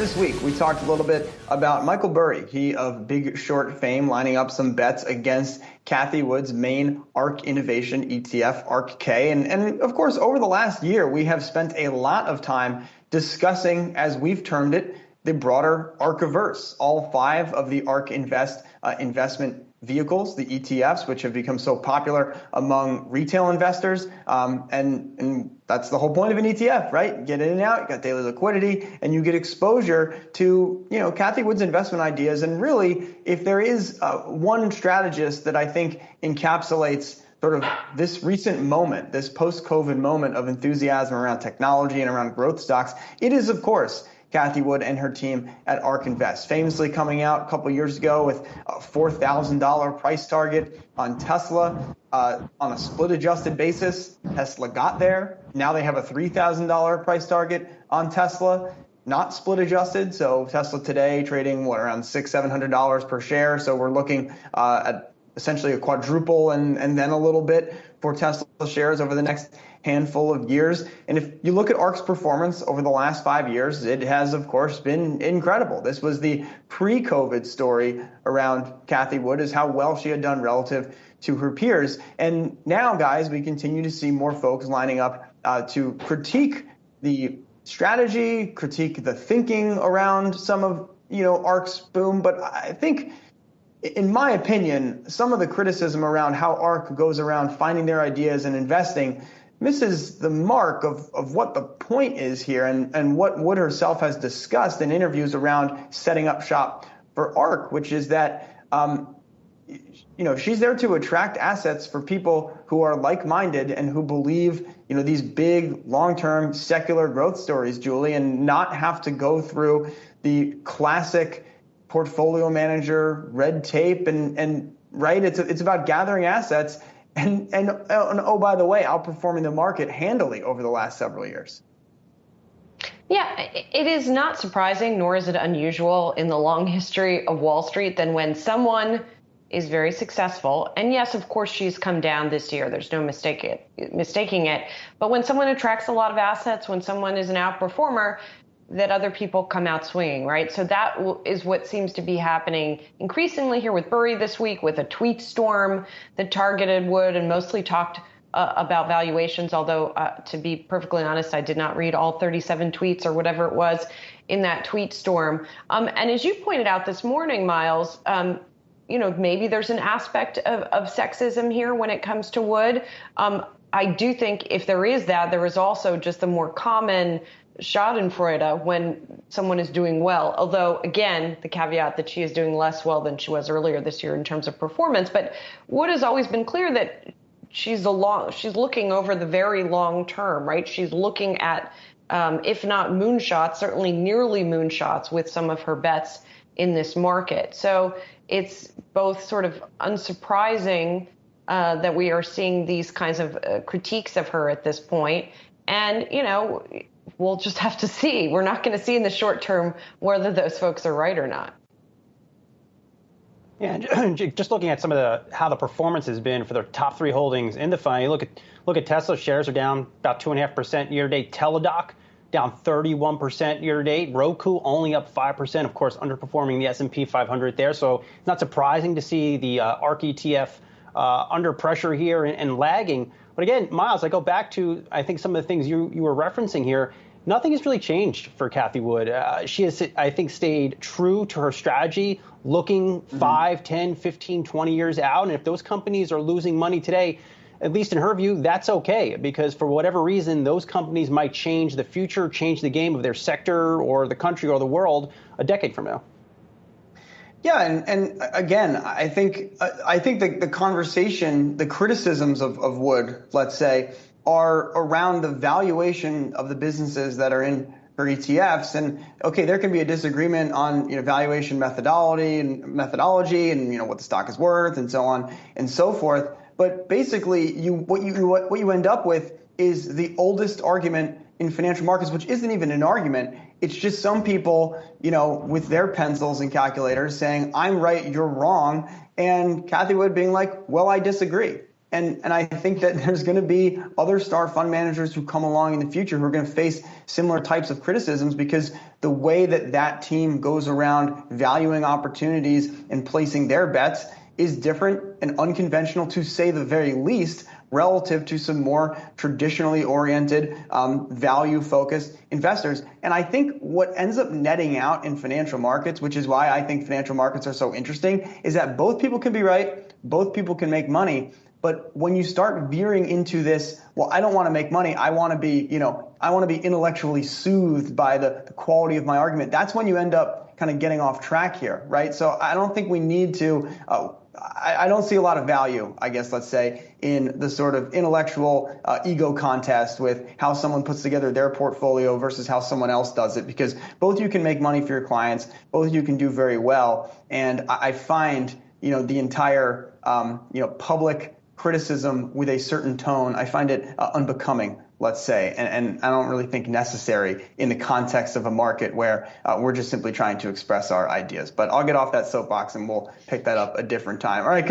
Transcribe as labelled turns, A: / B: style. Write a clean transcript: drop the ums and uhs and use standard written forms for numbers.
A: this week, we talked a little bit about Michael Burry, he of Big Short fame, lining up some bets against Cathie Wood's main ARK Innovation ETF, ARK-K. And of course, over the last year, we have spent a lot of time discussing, as we've termed it, the broader ARK-averse, all 5 of the ARK Invest investment vehicles, the ETFs, which have become so popular among retail investors. And that's the whole point of an ETF, right? You get in and out, you got daily liquidity, and you get exposure to, Cathie Wood's investment ideas. And really, if there is one strategist that I think encapsulates sort of this recent moment, this post-COVID moment of enthusiasm around technology and around growth stocks, it is, of course, Cathie Wood and her team at ARK Invest, famously coming out a couple of years ago with a $4,000 price target on Tesla on a split-adjusted basis. Tesla got there. Now they have a $3,000 price target on Tesla, not split-adjusted. So Tesla today trading, around $600-700 per share. So we're looking at essentially a quadruple and then a little bit for Tesla shares over the next handful of years. And if you look at ARK's performance over the last 5 years, it has, of course, been incredible. This was the pre-COVID story around Cathie Wood, is how well she had done relative to her peers. And now, guys, we continue to see more folks lining up to critique the strategy, critique the thinking around some of, ARK's boom. But I think, in my opinion, some of the criticism around how ARK goes around finding their ideas and investing misses the mark of what the point is here and what Wood herself has discussed in interviews around setting up shop for ARK, which is that, she's there to attract assets for people who are like-minded and who believe, these big, long-term secular growth stories, Julie, and not have to go through the classic portfolio manager red tape and right. It's about gathering assets. And oh, by the way, outperforming the market handily over the last several years.
B: Yeah, it is not surprising, nor is it unusual in the long history of Wall Street, that when someone is very successful, and yes, of course, she's come down this year, there's no mistaking it, but when someone attracts a lot of assets, when someone is an outperformer, that other people come out swinging, right? So that is what seems to be happening increasingly here with Burry this week, with a tweet storm that targeted Wood and mostly talked about valuations, although to be perfectly honest, I did not read all 37 tweets or whatever it was in that tweet storm. And as you pointed out this morning, Miles, maybe there's an aspect of sexism here when it comes to Wood. I do think if there is that, there is also just the more common schadenfreude when someone is doing well. Although, again, the caveat that she is doing less well than she was earlier this year in terms of performance. But Wood has always been clear that she's looking over the very long term, right? She's looking at, if not moonshots, certainly nearly moonshots with some of her bets in this market. So it's both sort of unsurprising that we are seeing these kinds of critiques of her at this point. And, we'll just have to see. We're not going to see in the short term whether those folks are right or not.
C: Yeah, just looking at some of how the performance has been for their top 3 holdings in the fund. You look at Tesla shares are down about 2.5% year to date. Teladoc down 31% year to date. Roku only up 5%, of course, underperforming the S&P 500 there. So it's not surprising to see the ARK ETF under pressure here and lagging. But again, Miles, I go back to, I think, some of the things you were referencing here. Nothing has really changed for Cathie Wood. She has, I think, stayed true to her strategy, looking 5, 10, 15, 20 years out. And if those companies are losing money today, at least in her view, that's okay, because for whatever reason, those companies might change the future, change the game of their sector or the country or the world a decade from now.
A: Yeah, and again, I think the conversation, the criticisms of Wood, let's say, are around the valuation of the businesses that are in her ETFs. And okay, there can be a disagreement on valuation methodology and what the stock is worth and so on and so forth. But basically, what you end up with is the oldest argument in financial markets, which isn't even an argument. It's just some people, with their pencils and calculators saying, I'm right, you're wrong. And Cathie Wood being like, well, I disagree. And I think that there's going to be other star fund managers who come along in the future who are going to face similar types of criticisms, because the way that that team goes around valuing opportunities and placing their bets is different and unconventional, to say the very least, relative to some more traditionally oriented, value-focused investors. And I think what ends up netting out in financial markets, which is why I think financial markets are so interesting, is that both people can be right, both people can make money. But when you start veering into this, well, I don't want to make money, I want to be, I want to be intellectually soothed by the quality of my argument, that's when you end up kind of getting off track here, right? So I don't think we need to, I don't see a lot of value, I guess, let's say, in the sort of intellectual ego contest with how someone puts together their portfolio versus how someone else does it, because both you can make money for your clients, both you can do very well. And I find, the entire, public criticism with a certain tone, I find it unbecoming, let's say, and I don't really think necessary in the context of a market where we're just simply trying to express our ideas. But I'll get off that soapbox and we'll pick that up a different time. All right.